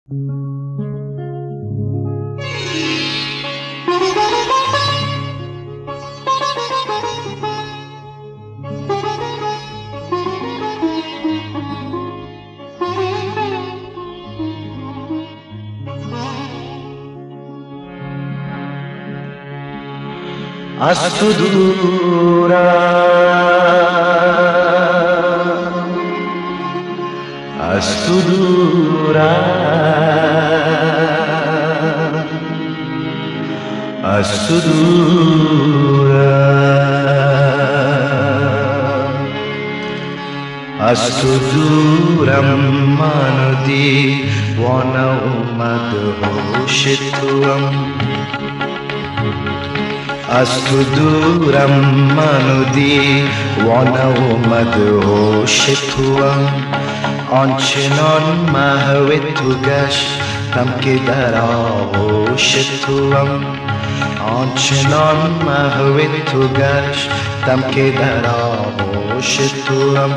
از تو دورم، از تو دورم، از تو دورم، از تو دورم. منو دیوانه اومد هوش توام، از تو دورم. منو دیوانه اومد هوش توام. آنچنان محو تو گشتم که در آغوش توام، آنچنان محو تو گشتم که در آغوش توام.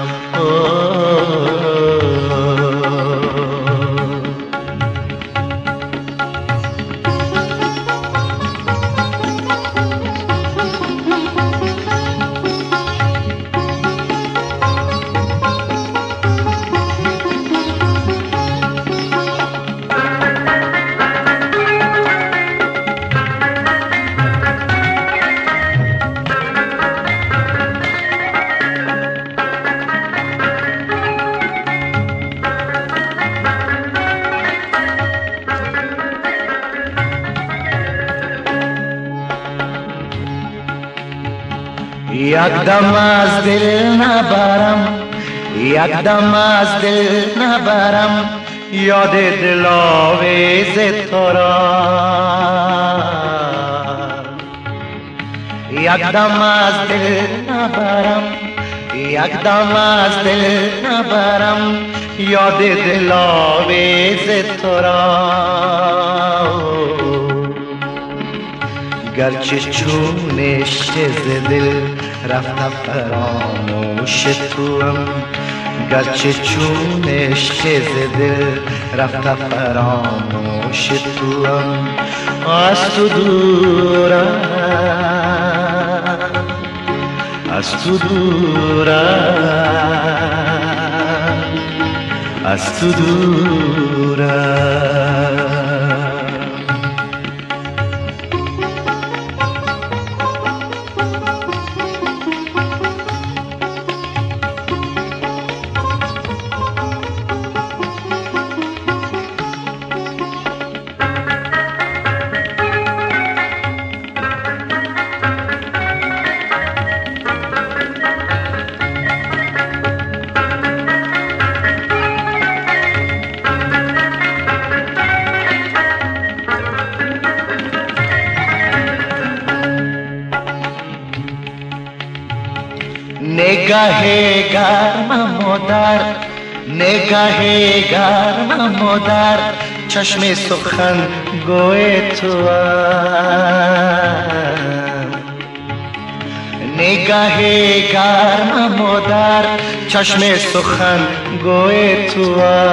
یک دم از دل نبرم، یک دم از دل نبرم، یاد دلاویز تو را. یک دم از دل نبرم، یک دم از دل نبرم، یاد دلاویز تو را. گرچه چونش ز دل رفت فراموش توام، گرچه چونش ز دل رفت فراموش توام. از تو دورم، از تو دورم، از تو دورم. نگاه گرم مادر، نگاه گرم مادر، چشم سخن گوی تو. نگاه گرم مادر، چشم سخن گوی تو.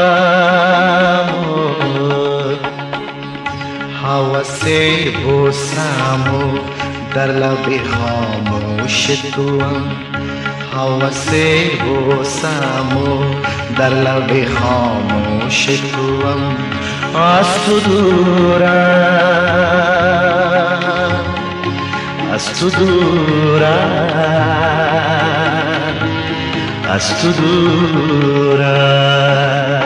هوس بوسمو در لب خاموش توام، هوس بوسمو در لب خاموش توام. از تو دورم، از تو دورم، از تو دورم.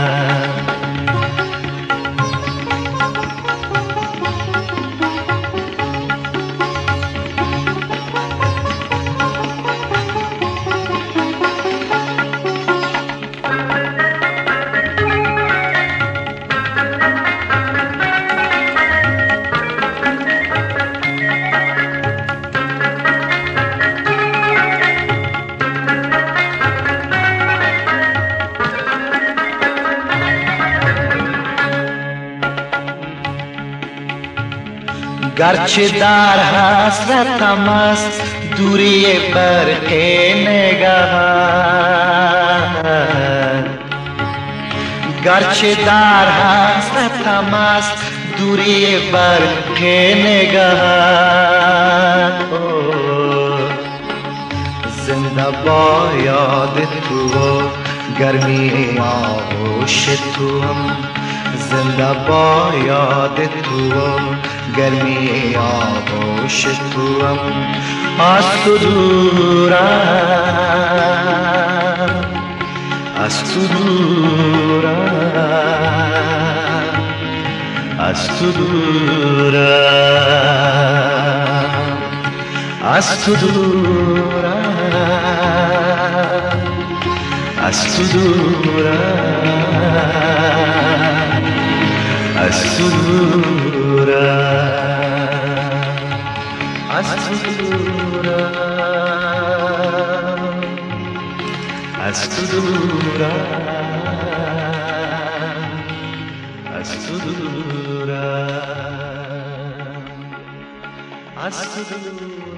گرچه در حسرتم است دوری برق نگهت، گرچه در حسرتم است دوری برق نگهت. زنده با یاد تو و گرمی آغوش تو هم، زنده با یاد تو و گرمی آغوش تو هم. از تو دورم، از تو دورم، از تو دورم، از تو دورم، از تو دورم، از تو دورم، از تو دورم، از تو دورم، از تو دورم، از تو دورم.